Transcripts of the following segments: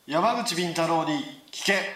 山口敏太郎に聞け。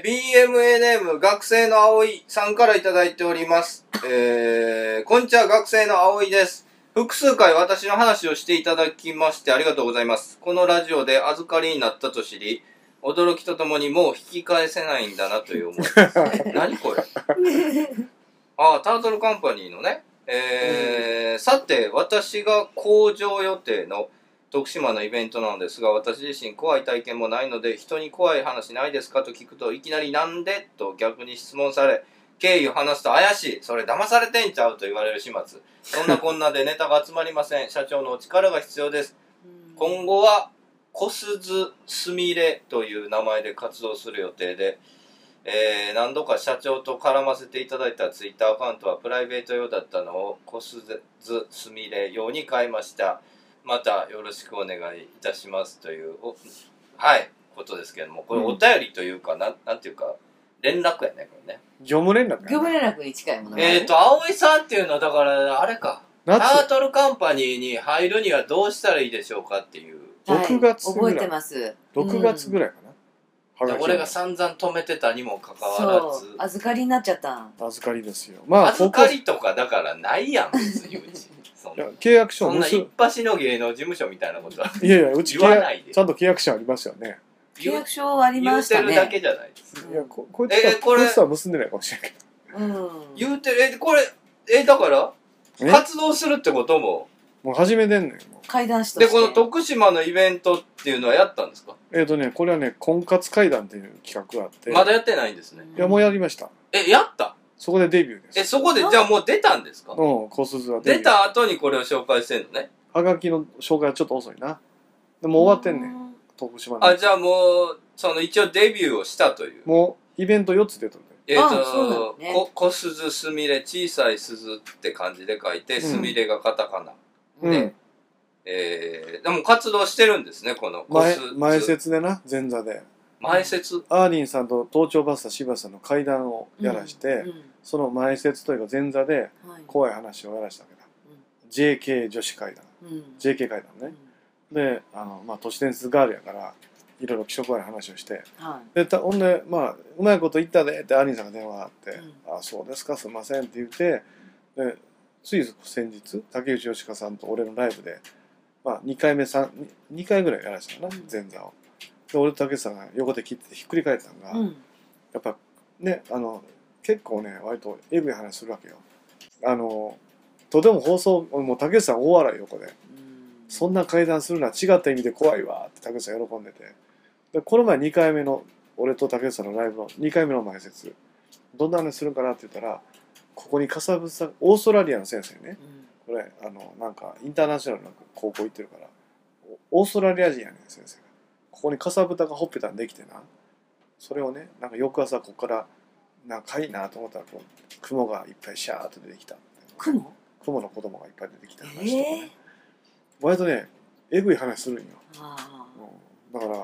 BMA ネーム学生の葵さんからいただいております。こんにちは、学生の葵です。複数回私の話をしていただきましてありがとうございます。このラジオで預かりになったと知り、驚きとともにもう引き返せないんだなという思いです。何これあ、タートルカンパニーのね。さて、私が工場予定の徳島のイベントなのですが、私自身怖い体験もないので、人に怖い話ないですかと聞くといきなりなんでと逆に質問され、経緯を話すと怪しい、それ騙されてんちゃうと言われる始末。そんなこんなでネタが集まりません。社長のお力が必要です。今後は小鈴すみれという名前で活動する予定で、何度か社長と絡ませていただいたツイッターアカウントはプライベート用だったのを小鈴すみれ用に変えました。またよろしくお願いいたしますということですけれども、これお便りというか、なんていうか連絡やね、これね。 業務連絡やね。 業務連絡に近いもの。 葵さんっていうのはだからあれか、タートルカンパニーに入るにはどうしたらいいでしょうかっていう。 6月ぐらい。 覚えてます。 6月ぐらいかな。 俺が散々止めてたにもかかわらず。 そう、預かりになっちゃった。 預かりですよ。 預かりとかだからないやん、別にうち。 契約書そんな一発の芸能事務所みたいなことは。 いやいや、うち言わないで。 ちゃんと契約書ありますよね。 契約書ありましたね。 言うてるだけじゃないです。 いや、こいつは結んでないかもしれないけど。 言うてる、これ、だから、活動するってことも。 もう始めてんねん。 会談師として。 で、この徳島のイベントっていうのはやったんですか？ これはね、婚活会談っていう企画があって。 まだやってないんですね。 いや、もうやりました。 やった？ そこでデビューです。 そこで、じゃあもう出たんですか？ うん、小鈴はデビュー。 出た後にこれを紹介してんのね。 はがきの紹介はちょっと遅いな。でも終わってんねん。徳島の。 じゃあもう、一応デビューをしたという。 もう、イベント4つ出とる。 小鈴すみれ、小さい鈴って漢字で書いて、すみれがカタカナ。で、でも活動してるんですね、この小鈴。 前説でな、前座で。 前説？ アーリンさんと東京バスタ柴田さんの会談をやらして、その前説というか前座で怖い話をやらしたわけだ。JK 女子会談。JK 会談ね。で、都市伝説ガールやから、いろいろ気色悪い話をして、で、ほんで、うまいこと言ったでってアーリンさんが電話があって、あ、そうですか、すいませんって言って、で、つい先日、竹内義香さんと俺のライブで、2回ぐらいやらしたのな、前座を。で、俺と竹内さんが横で切ってひっくり返ったのが、やっぱね、結構ね、割とエグい話するわけよ。とてももう竹内さん大笑い横で。そんな会談するのは違った意味で怖いわって竹内さん喜んでて。で、この前2回目の、俺と竹内さんのライブの2回目の前説、どんな話するかなって言ったら、ここにかさぶさ、オーストラリアの先生ね、これ、なんか、インターナショナルな高校行ってるから、オーストラリア人やねん、先生が。ここにかさぶたがほっぺたにできてな、それをね、なんか翌朝ここから、仲いいなと思ったら、雲がいっぱいシャーっと出てきた。雲の子供がいっぱい出てきた話とかね。割とね、エグい話するんよ。だから、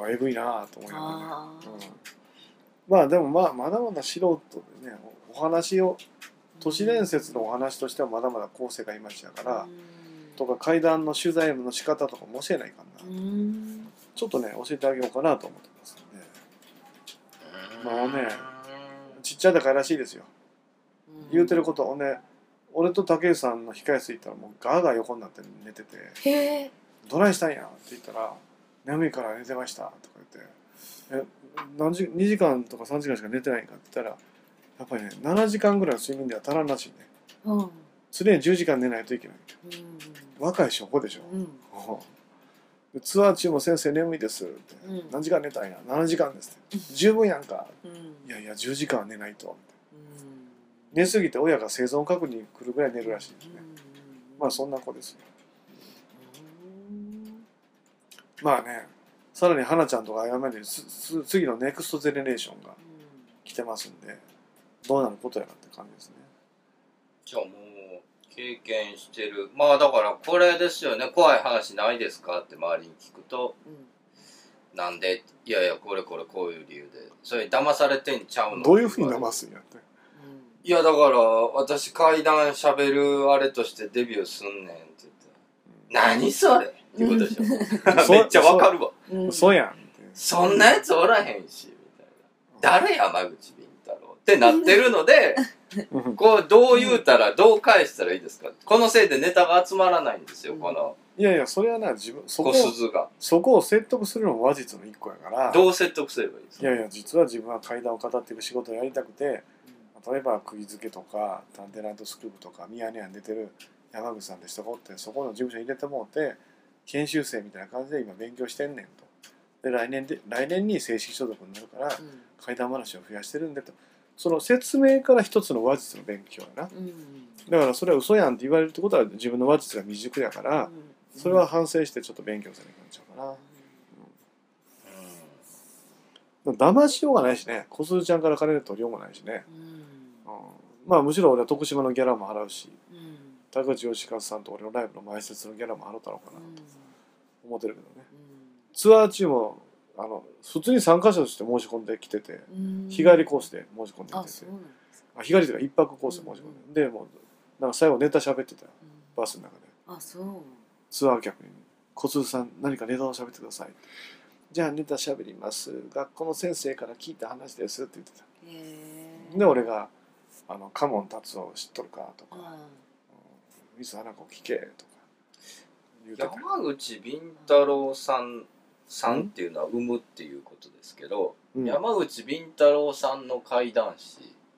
エグいなと思いながらね。でもまだまだ素人でね、お話を、都市伝説のお話としてはまだまだ構成がいましたから、とか怪談の取材の仕方とかも教えないかな。ちょっとね、教えてあげようかなと思ってますんで。ちっちゃいだかららしいですよ。言うてることをね、俺と竹内さんの控え室行ったらもうガーガー横になって寝てて「どないしたんや?」って言ったら「眠いから寝てました」とか言って「2時間とか3時間しか寝てないんか?」って言ったらやっぱりね7時間ぐらいの睡眠では足らんらしいね。常に10時間寝ないといけない。若い証拠でしょ。ツアー中も先生眠いですって「何時間寝たんや?」「7時間です」って「十分やんか」いやいや10時間は寝ないと。寝すぎて親が生存確認来るぐらい寝るらしいですね。そんな子ですよ。さらに花ちゃんとか謝る次のネクストゼネレーションが来てますんで、どうなることやなって感じですね。 じゃあもう経験してる。だからこれですよね。怖い話ないですかって周りに聞くと、なんで、いやいやこれこういう理由で、それ騙されてんちゃうの？ どういうふうに騙すんやって。 いやだから私怪談しゃべるあれとしてデビューすんねんって言って、何それっていうことでしょ。めっちゃわかるわ。 嘘やんって。 そんなやつおらへんしみたいな、誰山口敏太郎ってなってるのでこうどう言うたらどう返したらいいですか。このせいでネタが集まらないんですよ、このいやいや、それはな、自分小鈴が。 そこを説得するのも話術の一個やから。 どう説得すればいいですか。 いやいや、実は自分は怪談を語っていく仕事をやりたくて、例えば釘付けとか探偵ナイトスクープとかミヤネ屋に出てる山口さんでしとこうって、そこの事務所に入れてもらって研修生みたいな感じで今勉強してんねんと。で来年に正式所属になるから、怪談話を増やしてるんでと。その説明から一つの話術の勉強やな、だからそれは嘘やんって言われるってことは自分の話術が未熟やから、それは反省してちょっと勉強せなきゃいけないんちゃうかな。騙しようがないしね、小鈴ちゃんから金で取りようもないしね、まあむしろ俺は徳島のギャラも払うし、田口義和さんと俺のライブの前説のギャラも払ったのかなと思ってるけどね、ツアー中も普通に参加者として申し込んできてて、日帰りコースで申し込んできてて、日帰りというか一泊コースで申し込んで、でもうなんか最後ネタ喋ってたよ、バスの中で。 あ、そう。 ツアー客に「小鈴さん何かネタを喋ってください」じゃあネタ喋ります学校の先生から聞いた話ですって言ってた。で俺が「カモン達夫知っとるか?」とか「水花子聞け」とか言うてた。 山口敏太郎さんっていうのは生むっていうことですけど、山口敏太郎さんの怪談師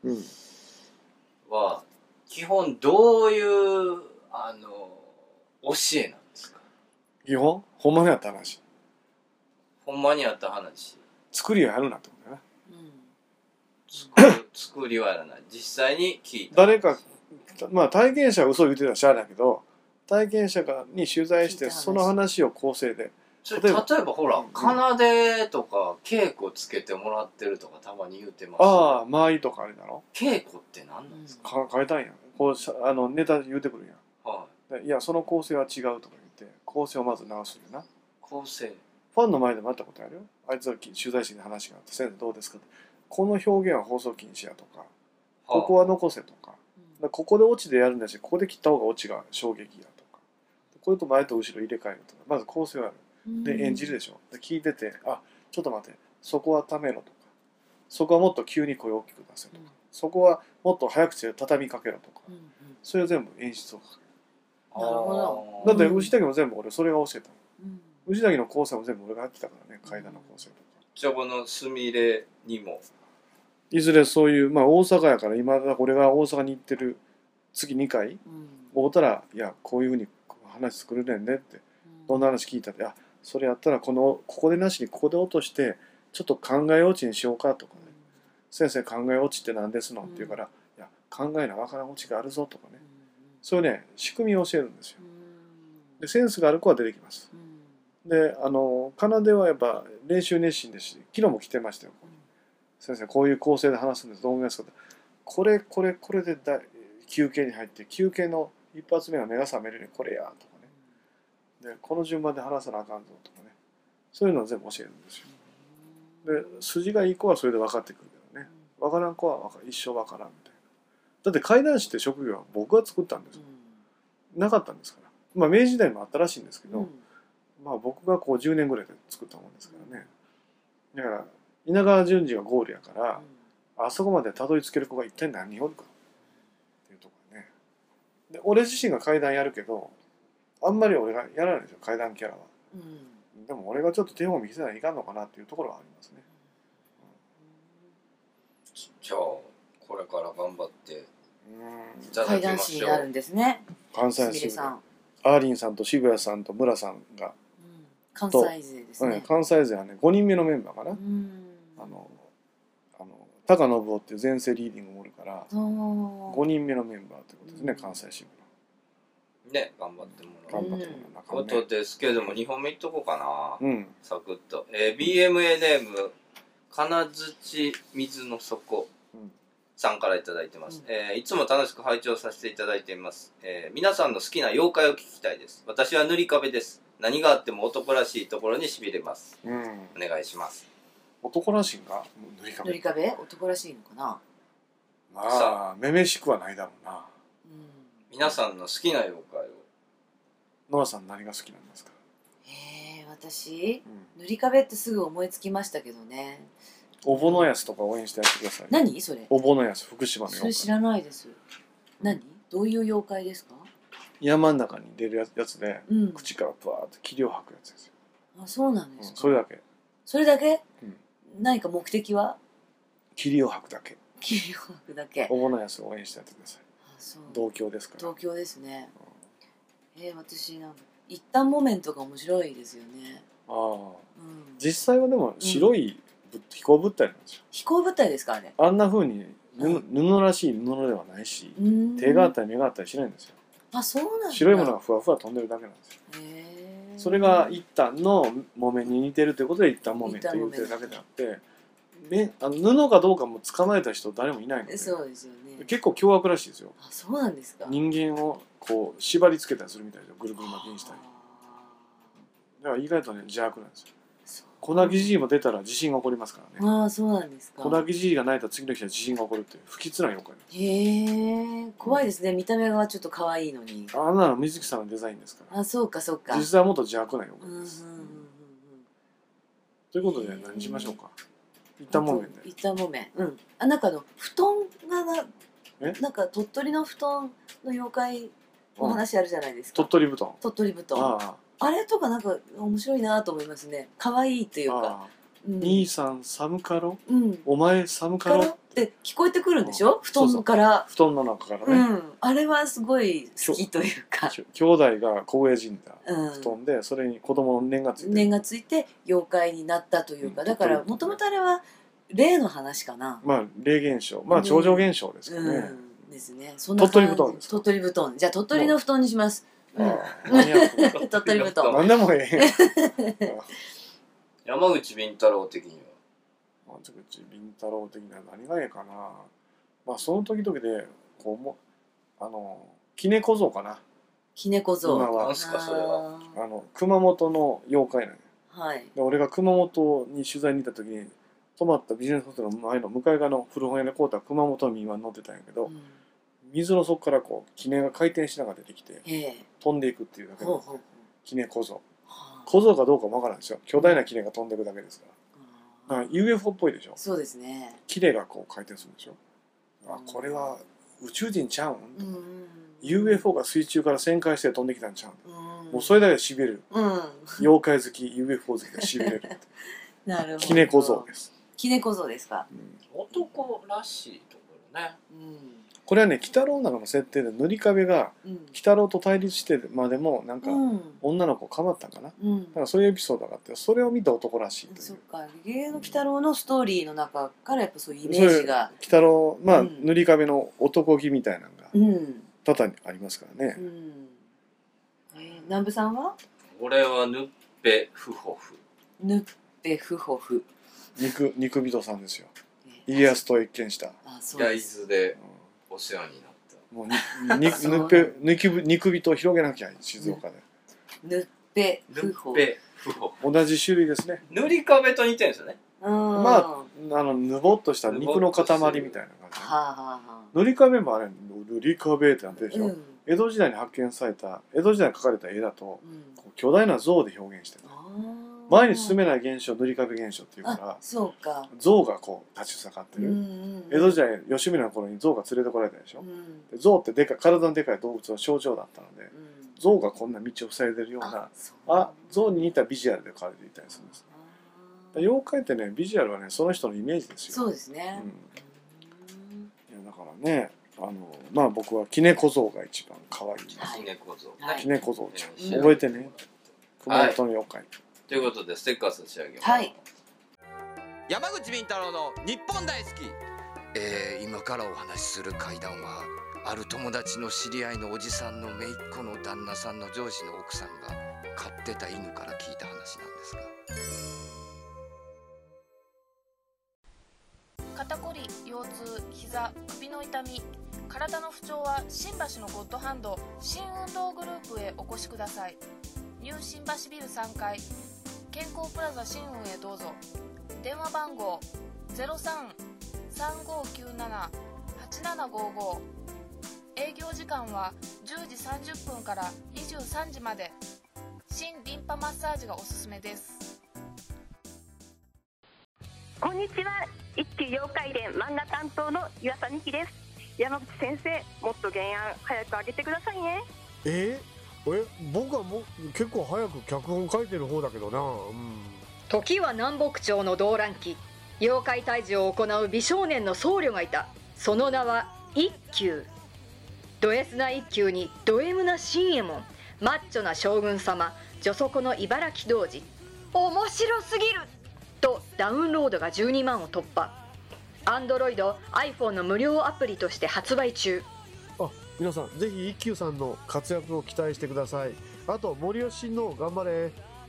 は基本どういう教えなんですか。 基本ほんまにあった話、 ほんまにあった話。 作りをやるなってことだな。作りはやらない。実際に聞いた。 誰かまあ体験者が嘘を言ってたらしゃあないけど、体験者に取材してその話を構成で。 例えばほら、奏でとか稽古つけてもらってるとかたまに言うてます。 ああ、間合いとかあれだろ。 稽古って何なんですか。 変えたんや。こうネタ言うてくるんや。 はい。 いやその構成は違うとか言って構成をまず直すんやな。 構成。 ファンの前でもあったことあるよ。あいつは取材室に話があって「先生どうですか?」って「この表現は放送禁止や」とか「ここは残せ」とか「ここでオチでやるんだしここで切った方がオチが衝撃や」とか「これと前と後ろ入れ替える」とかまず構成はある。で演じるでしょ。で聞いてて「あちょっと待ってそこはためろ」とか「そこはもっと急に声を大きく出せ」とか「そこはもっと早口で畳みかけろ」とか、それは全部演出をかける。 なるほど。 だって牛滝も全部俺それが教えたの。牛滝の構成も全部俺がやってたからね、階段の構成とか。 じゃあこのすみれにもいずれそういうまあ大阪やから今だ俺が大阪に行ってる月2回会うたら「いやこういうふうに話作るねんね」ってどんな話聞いたって「あそれやったらここでなしにここで落としてちょっと考え落ちにしようか」とかね「先生考え落ちって何ですの?」って言うから「いや考えなわからん落ちがあるぞ」とかね、そういうね仕組みを教えるんですよ。でセンスがある子は出てきます。で奏ではやっぱ練習熱心ですし昨日も来てましたよ。先生こういう構成で話すんですどう思いますか。これで休憩に入って休憩の一発目は目が覚めるようにこれやとかね。でこの順番で話さなあかんぞとかね。そういうのを全部教えるんですよ。で筋がいい子はそれで分かってくるけどね。分からん子は一生分からんみたいな。だって怪談師って職業は僕が作ったんですよ。なかったんですから。まあ明治時代もあったらしいんですけど、まあ僕がこう10年ぐらいで作ったもんですからね。だから稲川淳二がゴールやから、あそこまでたどり着ける子が一体何人おるかっていうところね。で俺自身が怪談やるけどあんまり俺がやらないんですよ怪談キャラは。でも俺がちょっと手本見せないといかんのかなっていうところはありますね。 じゃあこれから頑張っていただ怪談きましょう。 師になるんですね。 関西すみれさん。 アーリンさんと渋谷さんと村さんが、 関西勢ですね。 関西勢はね5人目のメンバーかな。高信夫っていう前世リーディングもおるから5人目のメンバーということですね、関西支部の。 ね頑張ってもらう頑張ってもらうことですけども2本目いっとこうかな、サクッと、BMA ネーム金槌水の底さんからいただいてます、いつも楽しく拝聴させていただいています、皆さんの好きな妖怪を聞きたいです。私は塗り壁です。何があっても男らしいところにしびれます、お願いします。 男らしいんか塗り壁。 塗り壁男らしいのかな。 まあめめしくはないだろうな。 皆さんの好きな妖怪を。 ノアさん何が好きなんですか。 私うん、 塗り壁ってすぐ思いつきましたけどね。 おぼのやすとか応援してやってください。 何それ？ おぼのやす、福島のそれ知妖怪。 らないです。何？どういう妖怪ですか？ 山の中に出るやつで、 うん。 口からプワーって霧を吐くやつですよ。 あ、そうなんうん、 ですか。 それだけ。 それだけ？ うん何か目的は？ 霧を吐くだけ。 霧を吐くだけ。 おぼのやすを応援してやってください。 あ、そう。 同郷ですから。 東京ですね。私なんか一旦モメントが面白いですよね。 ああ。 うん。 実際はでも白い飛行物体なんですよ。 飛行物体ですかあれ？ あんな風に布らしい布ではないし、手があったり目があったりしないんですよ。 あ、そうなんだ。 白いものがふわふわ飛んでるだけなんですよ。 へー。 それが一旦の木綿に似てるということで一旦木綿と言ってるだけであって布かどうかも捕まえた人誰もいないのでそうですよね。 結構凶悪らしいですよ。 あ、そうなんですか。 人間をこう縛り付けたりするみたいでぐるぐる巻きにしたりだから意外とね邪悪なんですよ。粉木じいも出たら地震が起こりますからね。 ああ、そうなんですか。 粉木じいが泣いた次の日は地震が起こるっていう不吉な妖怪なんです。 へえ、怖いですね。見た目がちょっと可愛いのに。 あんなの水木さんのデザインですから。 あ、そうかそうか。 実際はもっと邪悪な妖うんうんうんうん怪です。ということで何しましょうか。一旦木綿で。 一旦木綿。うん。あ、なんか布団がえなんか鳥取の布団の妖怪お話あるじゃないですか。 鳥取布団。 鳥取布団。 ああれとかなんか面白いなと思いますね。可愛いというか。 あ。 うん兄さん寒かろうん。 お前寒かろからって聞こえてくるんでしょ？布団から。 布団の中からね、 うん。あれはすごい好きというか。 兄弟が凍え死んだうん。 布団でそれに子供の念がついてる念がついて妖怪になったというか、だからもともとあれは霊の話かな。 まあ霊現象まあ超常現象ですかね、 うんですね。そんな鳥取布団ですか？ 鳥取布団。じゃあ鳥取の布団にします。うん。 ああマニアック鳥取布団。 何でもええ山口敏太郎的には。 松口凛太郎的には何がええかな。まあその時々でこうも杵小僧かな。 杵小僧。 今はなんすかそれは。 熊本の妖怪なんや。 はい。 で俺が熊本に取材に行った時に泊まったビジネスホテルの前の向かい側の古本屋で買うた熊本の民話に載ってたんやけど、 うん水の底からこう杵が回転しながら出てきてええ。 飛んでいくっていうだけのほうほうほう。 杵小僧。 はあ小僧かどうかもわからんですよ。巨大な杵が飛んでいくだけですかあら。だから UFO っぽいでしょ。 そうですね。 杵がこう回転するんでしょ。あ、これは宇宙人ちゃうん、 うん。 UFO が水中から旋回して飛んできたんちゃうん、 うん。 もうそれだけでしびれる。 うん。 妖怪好き UFO 好きがしびれる。 なるほど。 杵小僧です。 杵小僧ですか。 うん男らしいところね。 うん。 これはね、鬼太郎の中の設定で塗り壁がうん。 鬼太郎と対立してまでもなんかうん。 女の子をかまったんかな。 うんだからそういうエピソードがあってそれを見た男らしいという。 そっか、芸の鬼太郎のストーリーの中からやっぱそういうイメージが。 鬼太郎まあ、 うん塗り壁の男気みたいなのがうん。 多々にありますからねう。ん。南部さんは俺はヌッペフホフ。 ぬっぺふほふ。 肉人さんですよ。 ね家康と一見した。 あ、そう焼です。 津でお世話になった。 もうぬっぺ肉人を広げなきゃ静岡で。 ぬっぺヌふほ。 ッペフホフ。 同じ種類ですね。 塗り壁と似てるんですよね。 うん。 まあぬぼっとした肉の塊みたいな感じ。 はあはあはあ。 塗り壁もあれ塗り壁ってなってるでしょ。 うん。 江戸時代に発見された江戸時代に描かれた絵だとうん。 こう巨大な像で表現してる。 あー前に進めない現象塗り壁現象っていうかあら、 そうか。 像がこう立ちふさがってる。 うんうん。 江戸時代吉宗の頃に像が連れてこられたでしょ。 うん。 で象ってでかい体のでかい動物の象徴だったのでうん。 象がこんな道を塞いでるようなそう象に似たビジュアルで描かれていたりするんです。 あー妖怪ってねビジュアルはねその人のイメージですよ。 そうですね。 いやだからねまあ僕は杵小僧が一番可愛い。 はい猫像。 はい杵小僧ちゃんうん覚えてね。熊本の妖怪。 ということでステッカー差し上げます。 はい。 山口敏太郎の日本大好き、今からお話しする怪談はある友達の知り合いのおじさんの姪っ子の旦那さんの上司の奥さんが飼ってた犬から聞いた話なんですが、 肩こり、腰痛、膝、首の痛み、体の不調は新橋のゴッドハンド新運動グループへお越しください。ニュー新橋ビル3階健康プラザ新運へどうぞ。電話番号 03-3597-8755。 営業時間は10時30分から23時まで。 新リンパマッサージがおすすめです。 こんにちは。一級妖怪伝漫画担当の岩佐美希です。山口先生、もっと原案早く上げてくださいね。 僕はもう結構早く脚本書いてる方だけどな。 時は南北朝の動乱期、妖怪退治を行う美少年の僧侶がいた。その名は一休。ド S な一休にド M な新右衛門、マッチョな将軍様、女底の茨城童子。面白すぎるとダウンロードが12万を突破。Android、iPhone の無料アプリとして発売中。 皆さんぜひ一休さんの活躍を期待してください。あと森吉親王頑張れ。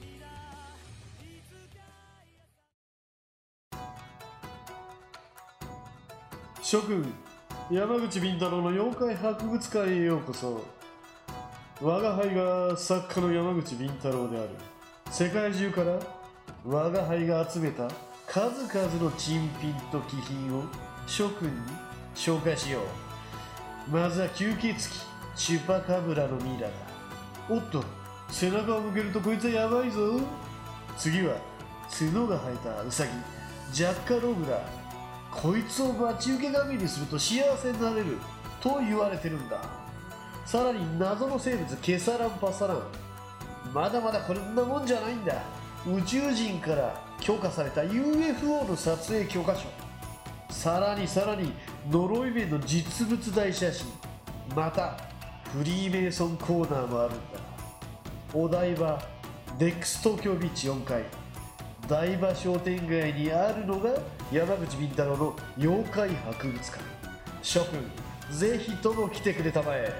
諸君、山口敏太郎の妖怪博物館へようこそ。我が輩が作家の山口敏太郎である。世界中から我が輩が集めた数々の珍品と奇品を諸君に紹介しよう。まずは吸血鬼チュパカブラのミイラだ。おっと、背中を向けるとこいつはやばいぞ。次は角が生えたウサギジャッカログだ。こいつを待ち受け神にすると幸せになれると言われてるんだ。さらに謎の生物ケサランパサラン。まだまだこんなもんじゃないんだ。宇宙人から許可された UFO の撮影許可書。さらに呪い面の実物大写真。またフリーメイソンコーナーもあるんだ。お台場デックス東京ビーチ4階台場商店街にあるのが山口敏太郎の妖怪博物館。諸君ぜひとも来てくれたまえ。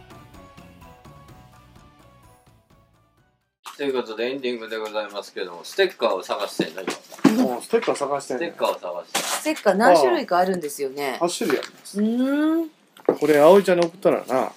ということでエンディングでございますけども、ステッカーを探してんの今。 ステッカー探してんねん。 ステッカーを探して。 ステッカー何種類かあるんですよね。 8種類あります。これ葵ちゃんに送ったらな。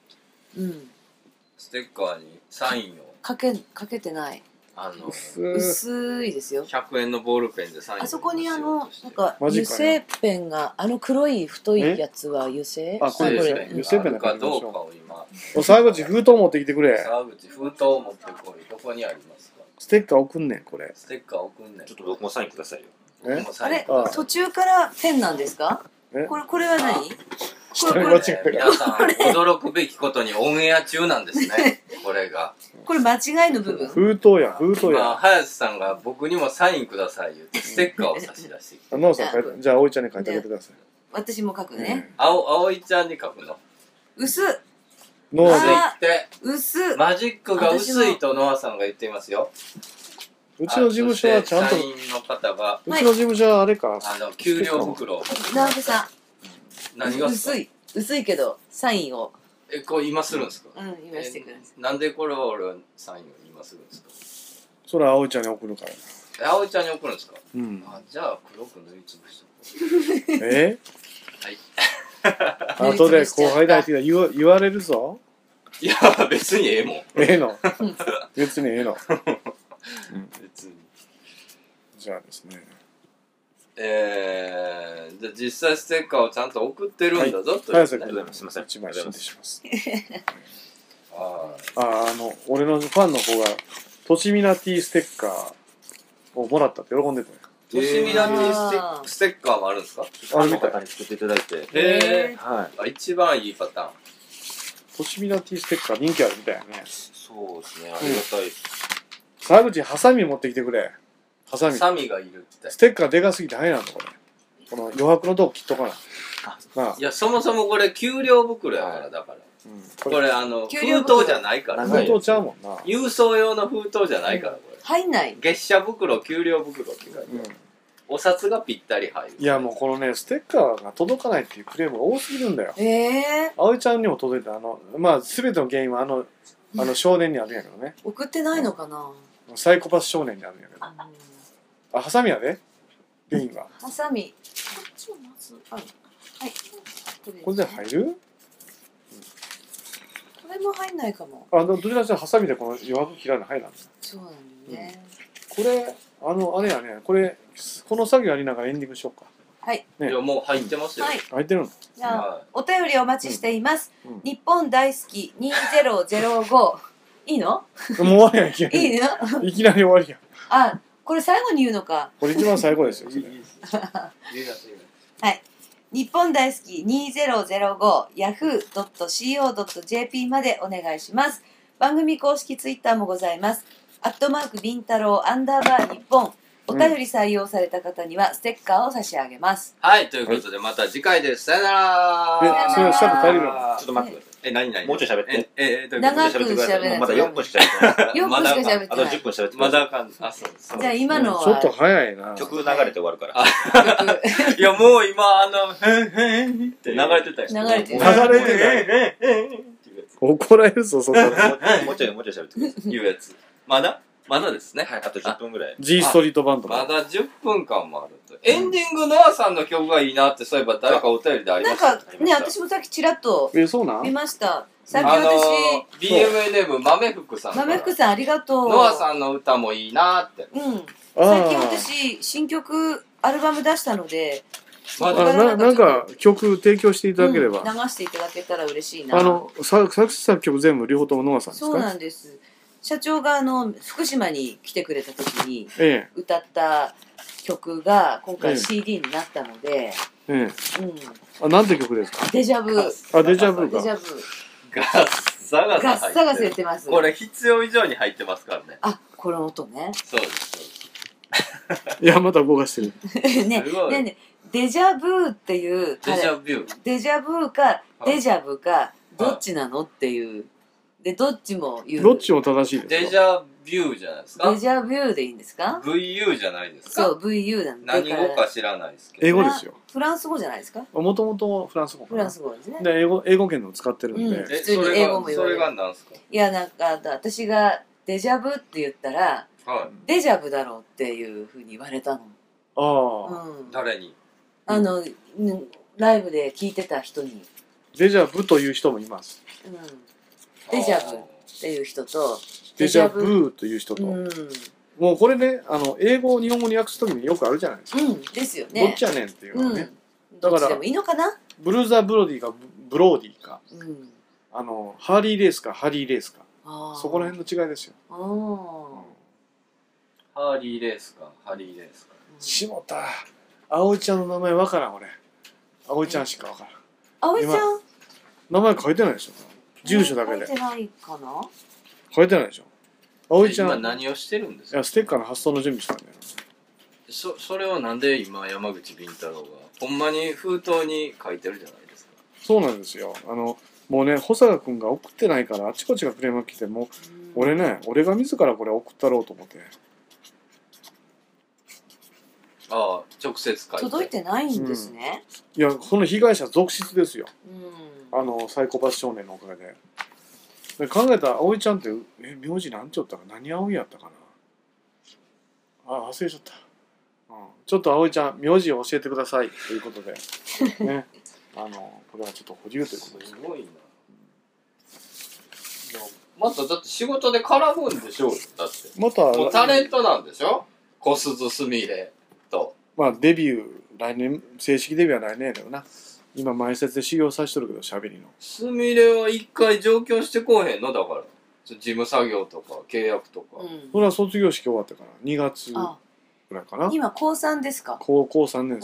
ステッカーにサインをかけてない。薄いですよ。 100円のボールペンでサインを。 あそこになんか油性ペンが黒い太いやつは油性？ あ、これ油性ペンだかどうかを今。 沢口封筒持ってきてくれ。 沢口封筒を持ってこい。どこにありますか？ ステッカー送んねんこれ。 ステッカー送んねん。 ちょっと僕もサインくださいよ。 あれ途中からペンなんですか？これは何？ 皆さん驚くべきことにオンエア中なんですね。これが。 これ間違いの部分。 封筒や。 林さんが僕にもサインください言ってステッカーを差し出してきて。 ノーさんじゃあ葵ちゃんに書いてあげてください。 私も書くね。 葵ちゃんに書くの。 薄。 ノアで薄。 マジックが薄いとノアさんが言っていますよ。 うちの事務所はちゃんと。 社員の方が。 うちの事務所はあれか。 給料袋を。 直樹さん。 何が薄いけどサインをこれ今するんですか？ 今してください。 なんでこれを俺サインを今するんですか？ それは葵ちゃんに送るから。 葵ちゃんに送るんですか？じゃあ黒く塗りつぶしとこう。 はい。後で後輩だって言われるぞ。 いや別にええもん。 ええの。別にええの。 別に。 じゃあですね。 実際ステッカーをちゃんと送ってるんだぞと。 はい、すみません。 一枚進んでします。 俺のファンの子がとしみなティーステッカーをもらったって喜んでたよ。 としみなティーステッカーもあるんですか？ ある方に作っていただいて。 一番いいパターン。 としみなティーステッカー人気あるみたいやね。 そうですね。ありがたいです。 沢口ハサミ持ってきてくれ。ハサミがいるって。 ステッカーでかすぎて入らんのこれ。この余白のとこ切っとかな。 いやそもそもこれ給料袋やからだから。これ封筒じゃないから。 封筒ちゃうもんな。 郵送用の封筒じゃないからこれ。 入んない。 月謝袋給料袋って書いてある。お札がぴったり入る。 いやもうこのねステッカーが届かないっていうクレームが多すぎるんだよ。葵ちゃんにも届いた全ての原因は少年にあるんやけどね。 送ってないのかな。 サイコパス少年にあるんやけど。ハサミやで。原因は。 ハサミ。こっちをまずはい。 これで入る？ これも入んないかも。 どちらかというとハサミでこの余白切らない入らんの。 そうなんだね。 これあれやね。この作業やりながらエンディングしようか。 はい。 いやもう入ってますよ。 入ってるの。 じゃあお便りお待ちしています。日本大好き2005 いいの？ もう終わりやん、いきなり。 いいの？ いきなり終わりやん。 あ、これ最後に言うのか。 これ一番最後ですよ。 はい。日本大好き2005 yahoo.co.jp までお願いします。番組公式ツイッターもございます。@ビンタロウ_日本。お便り採用された方にはステッカーを差し上げます。 はい、ということでまた次回です。さよなら。 それはシャツ足りるの？ ちょっと待ってください。 何もうちょい喋って。 長く喋る。 まだ4分しか喋ってない。 4分しか喋ってない。 あと10分喋ってまだあかん。あ、そう。 じゃあ今のはちょっと早いな。 曲流れて終わるから。 いや、もう今、へんって流れてたよ。 流れてた。怒られるぞ、そこで。 もうちょい喋ってください。 いうやつ。まだですね。 はい、あと10分ぐらい。 G ストリートバンド。 まだ10分間もあると。エンディングノアさんの曲がいいなって、そういえば誰かお便りでありました。 なんかね、私もさっきちらっとそうなん見ました。さっき私、 BMNM 豆福さん。 豆福さんありがとう。 ノアさんの歌もいいなって。 うん。最近私、新曲、アルバム出したので、 なんか曲提供していただければ。 流していただけたら嬉しいな。 作詞作曲全部両方ともノアさんですか？ そうなんです。社長が福島に来てくれた時に歌った曲が今回 CD になったので、 なんて曲ですか？ デジャブ。 あ、デジャブか。 デジャブ。 ガッサガサ入ってる。 ガッサガサ言ってます。 これ必要以上に入ってますからね。 あ、この音ね。 そうです。 いや、また動かしてる。 ねえ、デジャブっていう。 デジャブ。 デジャブか、デジャブか、どっちなのっていう。で、どっちも言う。 どっちも正しいです。 デジャビューじゃないですか？ デジャビューでいいんですか？ VU じゃないですか？ そう、VU なんで。 何語か知らないですけど。 英語ですよ。 フランス語じゃないですか？ もともとフランス語。 フランス語ですね。 で、英語圏の使ってるんで。 普通に英語も言われる。 それが何ですか？ いや、なんか、私がデジャブって言ったら、デジャブだろうっていうふうに言われたの。 ああ。 誰に？ ライブで聞いてた人に。 デジャブという人もいます。 デジャブっていう人と、 デジャブーという人と。もうこれね、英語を日本語に訳すときによくあるじゃないですか。 ですよね。 どっちやねんっていうのはね。 だから、どっちでもいいのかな？ ブルーザ・ブロディかブローディか。ハーリー・レースかハリー・レースか。そこら辺の違いですよ。 ハーリー・レースかハリー・レースか。 下田。葵ちゃんの名前わからん、俺。葵ちゃんしかわからん。 葵ちゃん？ 名前書いてないでしょ。住所だけで。 書いてないかな？ 書いてないでしょ。葵ちゃん。 今何をしてるんですか？ いや、ステッカーの発送の準備したんだよ。 それをなんで今山口敏太郎がほんまに封筒に書いてるじゃないですか。 そうなんですよ。もうね、保坂君が送ってないからあちこちがクレームが来ても、俺が自らこれ送ったろうと思って。 ああ、直接書いて。 届いてないんですね。 いや、その被害者続出ですよ。サイコパス少年のおかげで。で考えたら葵ちゃんって名字なんて言ったか何葵やったかな。忘れちゃった。ちょっと葵ちゃん名字を教えてくださいということでね、これはちょっと保留ということです。 すごいな。まただって仕事で絡むんでしょうよ。だってまたもうタレントなんでしょ？小鈴すみれと。 まあデビュー来年、正式デビューは来年やけどな。今前説で修行させとるけど喋りの。 すみれは一回上京してこうへんのだから。事務作業とか契約とか。 それは卒業式終わってから2月ぐらいかな。 今高3ですか？ 高校3年生。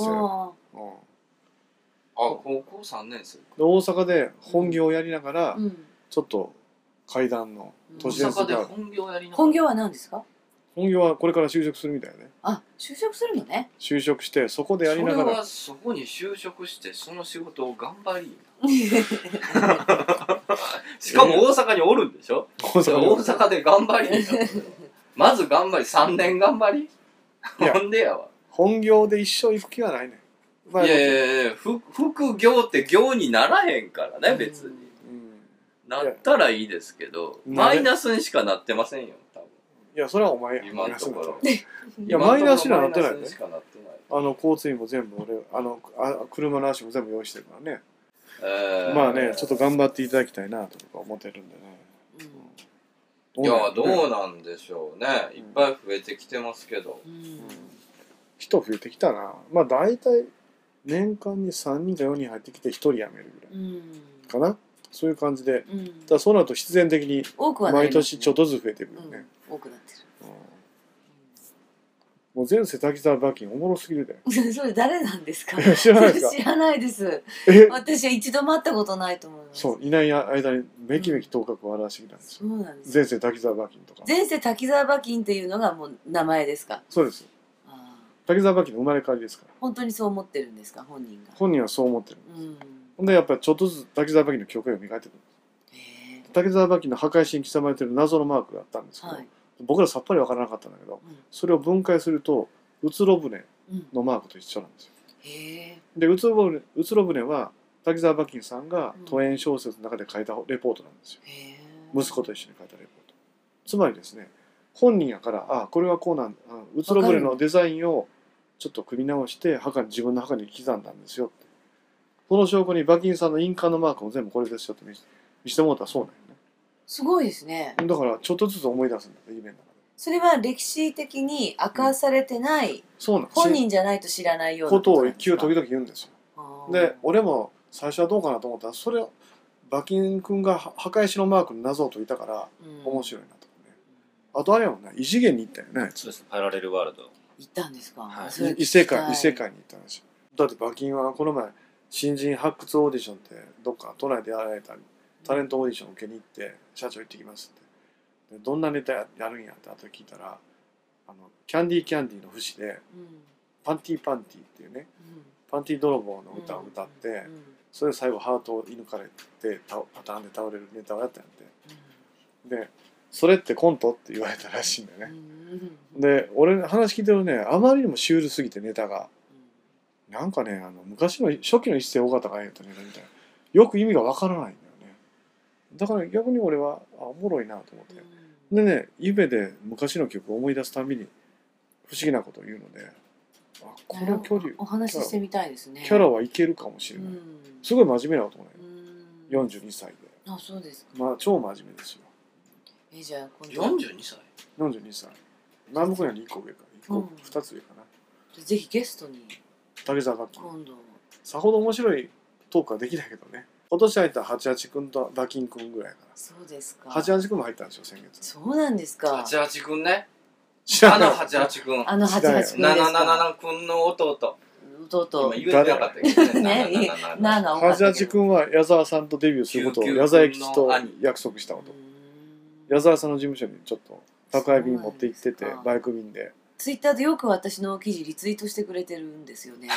高校3年生。 で大阪で本業をやりながら、ちょっと階段の都市伝説が。本業やりながら。 本業は何ですか？ 本業はこれから就職するみたいね。 就職するのね。 就職してそこでやりながら。 それはそこに就職してその仕事を頑張り。しかも大阪におるんでしょ？大阪で頑張り。まず頑張り、3年頑張り。なんでやわ。 本業で一生行く気はないね。 いやいや副業って業にならへんからね、別に。なったらいいですけど、マイナスにしかなってませんよ、多分。 いや、それはお前や。 今のところ。 いや、マイナスにはなってないね。 しかなってない。 交通費も全部俺、車の足も全部用意してるからね。まあね、ちょっと頑張っていただきたいなと思ってるんでね。 いや、どうなんでしょうね。いっぱい増えてきてますけど。 人増えてきたな。まあ大体年間に3人か4人入ってきて1人辞めるぐらいかな。 そういう感じで、 うん、 だからそうなると必然的に多くはなり毎ますね年ちょっとずつ増えてくるよね、 多くなってる。 もう前世滝沢馬琴おもろすぎるでそれ誰なんですか？ 知らないですか？ 知らないです。私は一度も会ったことないと思います。 そう、いない間にめきめき頭角を現してきたんですよ、 そうなんです。 前世滝沢馬琴とか。 前世滝沢馬琴っていうのがもう名前ですか？ そうです。滝沢馬琴の生まれ変わりですから。 本当にそう思ってるんですか、本人が？ 本人はそう思ってるんです。ほんでやっぱりちょっとずつ滝沢馬琴の曲が磨いてくるんです。滝沢馬琴の墓石に刻まれてる謎のマークがあったんですけど、僕らさっぱり分からなかったんだけど、それを分解するとうつろ舟のマークと一緒なんですよ。でうつろ舟は滝沢馬琴さんが都園小説の中で書いたレポートなんですよ。息子と一緒に書いたレポート。つまりですね、本人やからこれはこうなんだ、うつろ舟のデザインをちょっと組み直して自分の墓に刻んだんですよって。その証拠に馬琴さんの印鑑のマークも全部これですよって見せてもらったらそうなんよね。 すごいですね。 だからちょっとずつ思い出すんだって、夢の中で。 それは歴史的に明かされてない、本人じゃないと知らないようなことを時々言うんですよ。で俺も最初はどうかなと思ったら、それを馬琴君が墓石のマークの謎を解いたから面白いなとかね。あとあれやもんね、異次元に行ったよね。 そうです、パラレルワールド行ったんですか？ 異世界に行ったんですよ。だって馬琴はこの前新人発掘オーディションってどっか都内でやられたタレントオーディションを受けに行って「社長行ってきます」って「でどんなネタやるんや」って後で聞いたらキャンディーの節で「パンティー」っていうね、パンティー泥棒の歌を歌って、それで最後ハートを射抜かれてパターンで倒れるネタをやったんやって。でそれってコントって言われたらしいんだよね。で俺話聞いてるね、あまりにもシュールすぎてネタがなんかね、昔の初期の一世尾形が言うたネタみたいな、よく意味がわからないんだよね。だから逆に俺はおもろいなと思って、でね、夢で昔の曲を思い出すたびに不思議なことを言うので、この距離お話ししてみたいですね。 キャラはいけるかもしれない。すごい真面目な男ね、42歳で。 あ、そうですか。 まあ超真面目ですよ。 じゃあ今度 42歳 42歳。南北より1個上か、2つ上かな。 ぜひゲストに滝沢馬琴。 今度さほど面白いトークはできないけどね。今年入った88君と馬琴君ぐらいかな。 そうですか。 88君も入ったんですよ、先月。 そうなんですか。 88君ね。88君。 88君。 777君の弟。 今言えてなかったけどね。 88君は矢沢さんとデビューすることを矢沢永吉と約束したこと。矢沢さんの事務所にちょっと宅配便持って行ってて、バイク便で。 ツイッターでよく私の記事リツイートしてくれてるんですよね。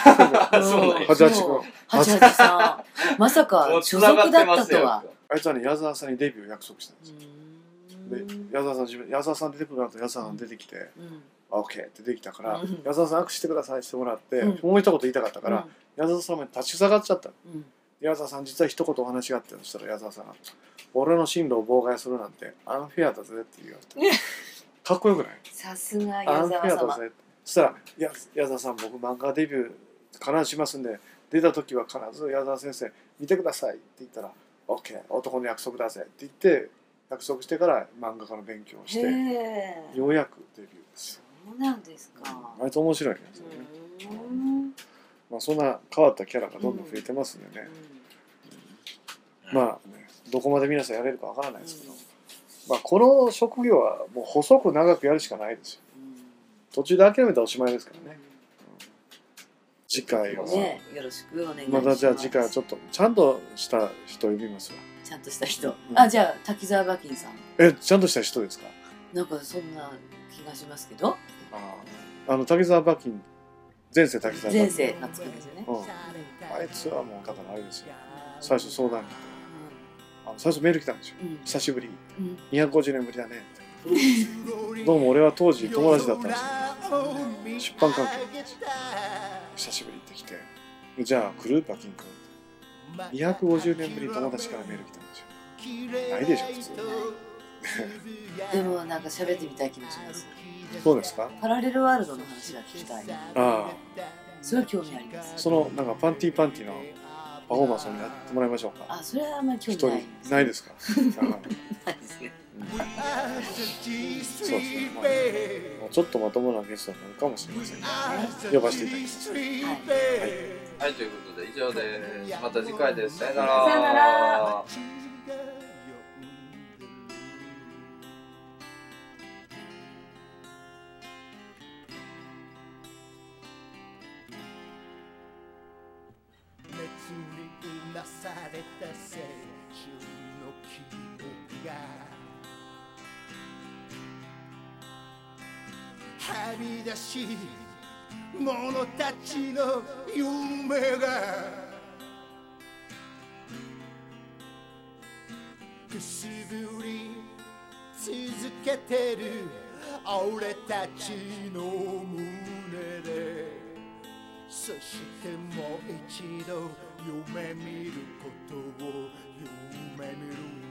88 さん、まさか所属だったとは。 あいつはね、矢沢さんにデビュー約束したんですよ。で、矢沢さん出てくるなと矢沢さん出てきて、オッケーってできたから、矢沢さん握手してくださいしてもらって、もう一言言いたかったから、矢沢さんも立ちふさがっちゃった。矢沢さん実は一言お話があって、そしたら矢沢さんが俺の進路を妨害するなんてアンフェアだぜって言われて。かっこよくない？ さすが矢沢様。 そしたら矢沢さん、僕漫画デビュー必ずしますんで、出た時は必ず矢沢先生見てくださいって言ったら OK、 男の約束だぜって言って約束してから漫画家の勉強をしてようやくデビューですよ。 そうなんですか。 あいつ面白いね。まあそんな変わったキャラがどんどん増えてますんでね、まあね、どこまで皆さんやれるかわからないですけど、まあこの職業はもう細く長くやるしかないですよ。途中で諦めたらおしまいですからね。次回はね、よろしくお願いします。 またじゃあ次回はちょっとちゃんとした人を呼びますわ。 ちゃんとした人。あ、じゃあ滝沢馬琴さん。 ちゃんとした人ですか？ なんかそんな気がしますけど。 滝沢馬琴、前世滝沢馬琴。 前世がつくんですよね。 あいつはもうだからあれですよ。最初相談に最初メール来たんですよ。久しぶり。250年ぶりだねって。どうも俺は当時友達だったんですけど、出版関係久しぶりって来て、じゃあ来る馬琴君250年ぶりに友達からメール来たんですよ。ないでしょ普通。 でもなんか喋ってみたい気もします。 そうですか？ パラレルワールドの話が聞きたい。すごい興味あります。 そのなんかパンティのパフォーマンスをやってもらいましょうか。 それはあんまり興味ない。 ないですか？ ないですね。 そうですね。もうちょっとまともなゲストになるかもしれませんが、呼ばせていただきます。 はい、ということで以上です。また次回です。さよなら。 さよなら。 にうなされた青春の記憶がはみ出し者たちの夢がくすぶり続けてる俺たちの胸でそしてもう一度夢見ることを夢見る